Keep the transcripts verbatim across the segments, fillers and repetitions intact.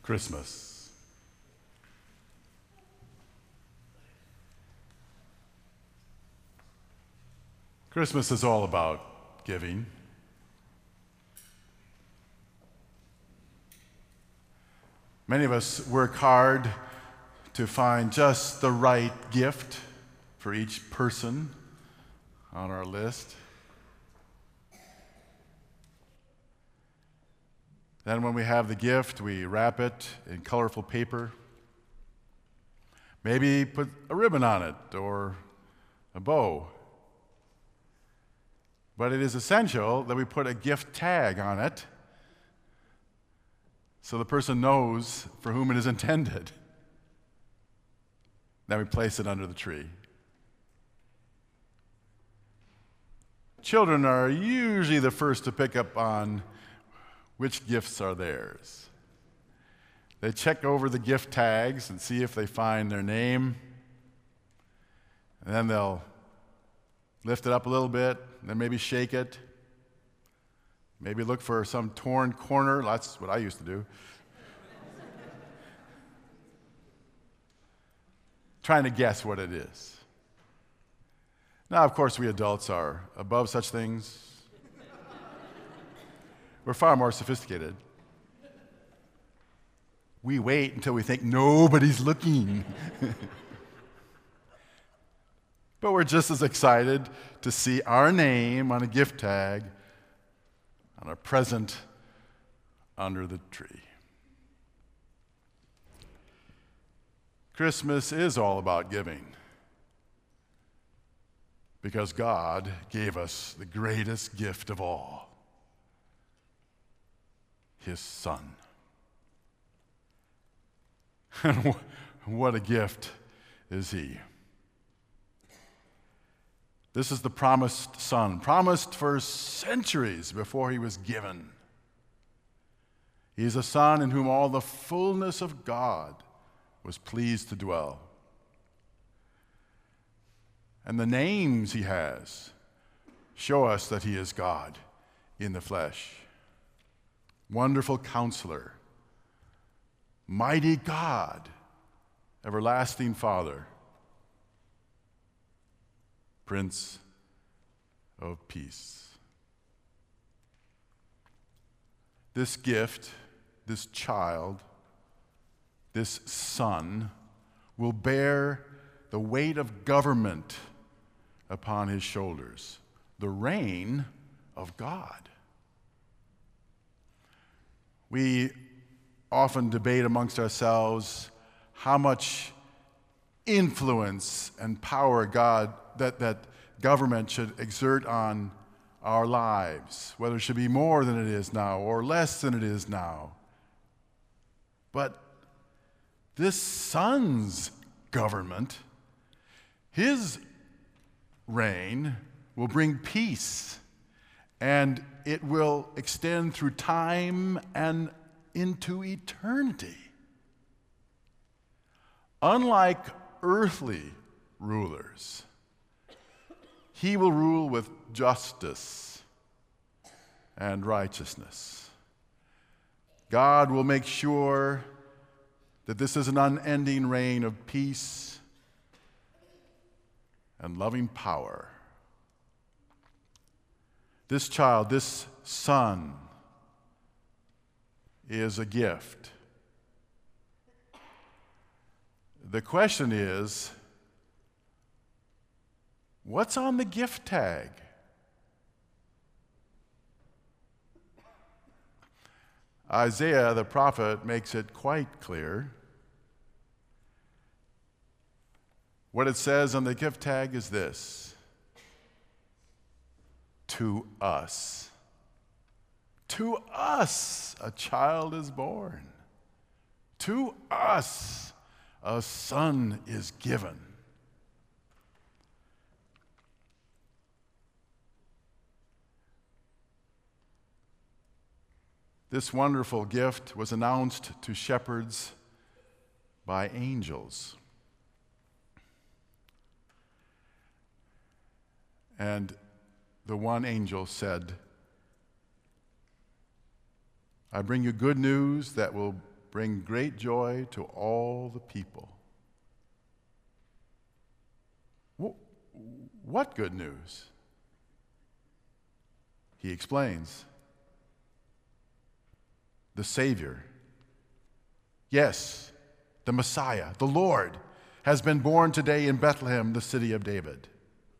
Christmas. Christmas is all about giving. Many of us work hard to find just the right gift for each person on our list. Then when we have the gift, we wrap it in colorful paper. Maybe put a ribbon on it or a bow. But it is essential that we put a gift tag on it so the person knows for whom it is intended. Then we place it under the tree. Children are usually the first to pick up on which gifts are theirs. They check over the gift tags and see if they find their name. And then they'll lift it up a little bit, then maybe shake it. Maybe look for some torn corner. That's what I used to do. Trying to guess what it is. Now, of course, we adults are above such things. We're far more sophisticated. We wait until we think nobody's looking. But we're just as excited to see our name on a gift tag on a present under the tree. Christmas is all about giving because God gave us the greatest gift of all, His Son. And what a gift is He. This is the promised Son, promised for centuries before He was given. He is a Son in whom all the fullness of God was pleased to dwell. And the names He has show us that He is God in the flesh. Wonderful Counselor, Mighty God, Everlasting Father, Prince of Peace. This gift, this child, this Son will bear the weight of government upon His shoulders, the reign of God. We often debate amongst ourselves how much influence and power God, that, that government should exert on our lives, whether it should be more than it is now or less than it is now. But this Son's government, His reign, will bring peace, and it will extend through time and into eternity. Unlike earthly rulers, He will rule with justice and righteousness. God will make sure that this is an unending reign of peace and loving power. This child, this Son, is a gift. The question is, what's on the gift tag? Isaiah the prophet makes it quite clear. What it says on the gift tag is this: to us. To us a child is born. To us a son is given. This wonderful gift was announced to shepherds by angels. And the one angel said, I bring you good news that will bring great joy to all the people. What good news? He explains. The Savior, yes, the Messiah, the Lord, has been born today in Bethlehem, the city of David.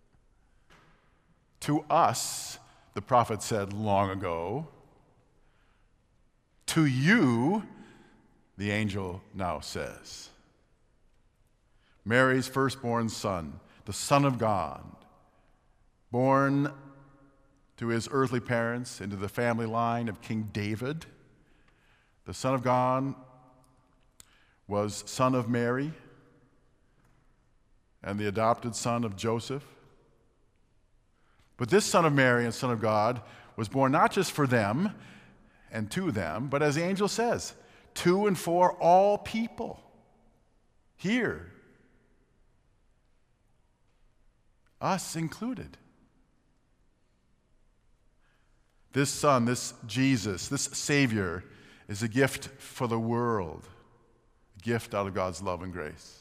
To us, the prophet said long ago, to you, the angel now says. Mary's firstborn son, the Son of God, born to his earthly parents into the family line of King David. The Son of God was son of Mary and the adopted son of Joseph. But this Son of Mary and Son of God was born not just for them and to them, but as the angel says, to and for all people. Here, us included. This Son, this Jesus, this Savior is a gift for the world, a gift out of God's love and grace.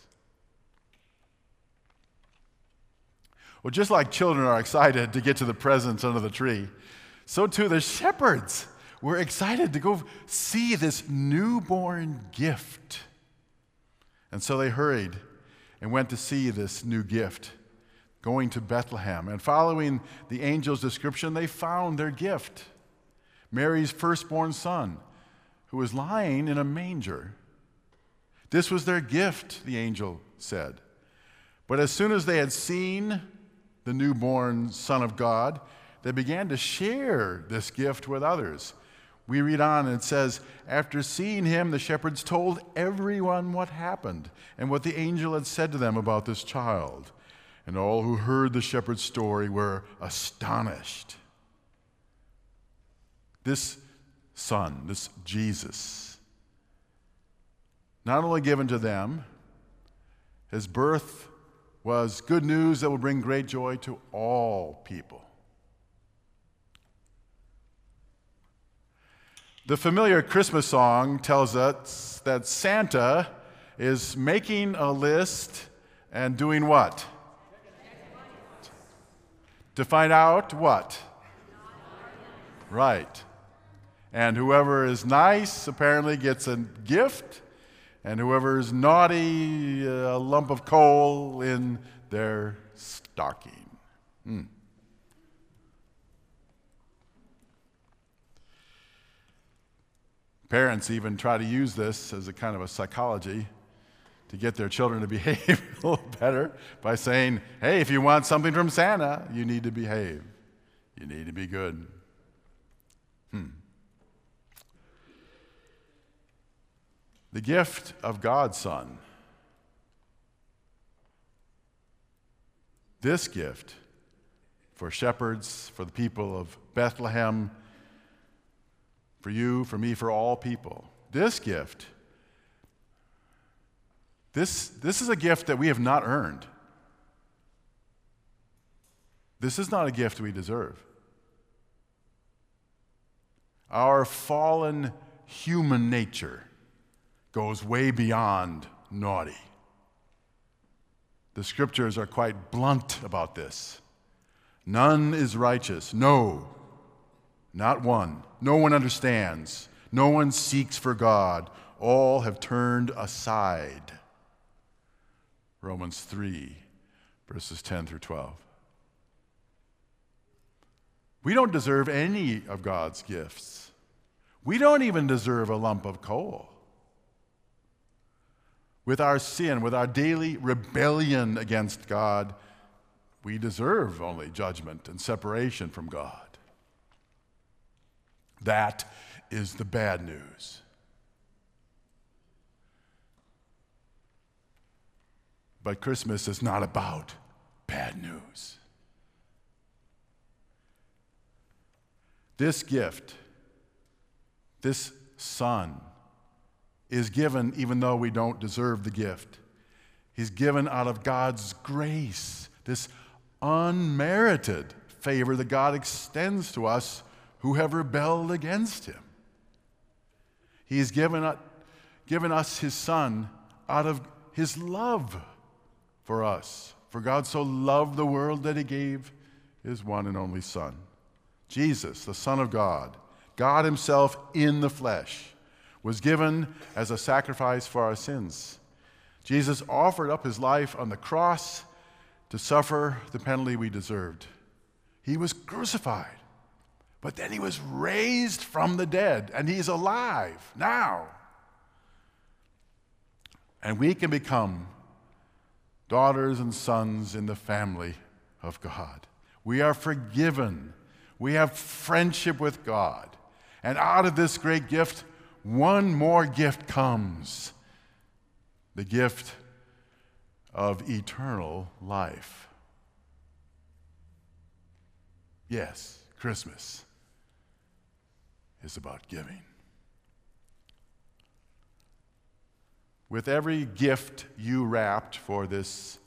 Well, just like children are excited to get to the presents under the tree, so too the shepherds were excited to go see this newborn gift. And so they hurried and went to see this new gift, going to Bethlehem. And following the angel's description, they found their gift, Mary's firstborn son, who was lying in a manger. This was their gift, the angel said. But as soon as they had seen the newborn Son of God, they began to share this gift with others. We read on and it says, after seeing him, the shepherds told everyone what happened and what the angel had said to them about this child. And all who heard the shepherd's story were astonished. This Son, this Jesus, not only given to them, his birth was good news that will bring great joy to all people. The familiar Christmas song tells us that Santa is making a list and doing what? To find out what? Right. And whoever is nice apparently gets a gift, and whoever is naughty, a lump of coal in their stocking. Hmm. Parents even try to use this as a kind of a psychology to get their children to behave a little better by saying, hey, if you want something from Santa, you need to behave. You need to be good. Hmm. The gift of God's Son. This gift for shepherds, for the people of Bethlehem, for you, for me, for all people. This gift, this, this is a gift that we have not earned. This is not a gift we deserve. Our fallen human nature goes way beyond naughty. The scriptures are quite blunt about this. None is righteous. No, not one. No one understands. No one seeks for God. All have turned aside. Romans three, verses ten through twelve. We don't deserve any of God's gifts. We don't even deserve a lump of coal. With our sin, with our daily rebellion against God, we deserve only judgment and separation from God. That is the bad news. But Christmas is not about bad news. This gift, this Son, is given even though we don't deserve the gift. He's given out of God's grace, this unmerited favor that God extends to us who have rebelled against him. He's given, given us his Son out of his love for us. For God so loved the world that he gave his one and only Son. Jesus, the Son of God, God himself in the flesh, was given as a sacrifice for our sins. Jesus offered up his life on the cross to suffer the penalty we deserved. He was crucified, but then he was raised from the dead, and he's alive now. And we can become daughters and sons in the family of God. We are forgiven. We have friendship with God. And out of this great gift, one more gift comes. The gift of eternal life. Yes, Christmas is about giving. With every gift you wrapped for this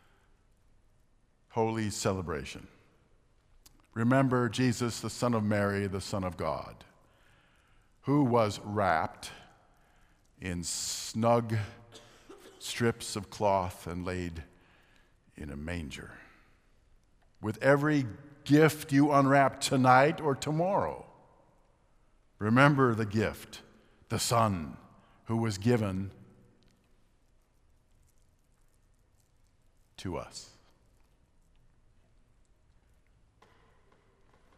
holy celebration, remember Jesus, the Son of Mary, the Son of God, who was wrapped in snug strips of cloth and laid in a manger. With every gift you unwrap tonight or tomorrow, remember the gift, the Son who was given to us.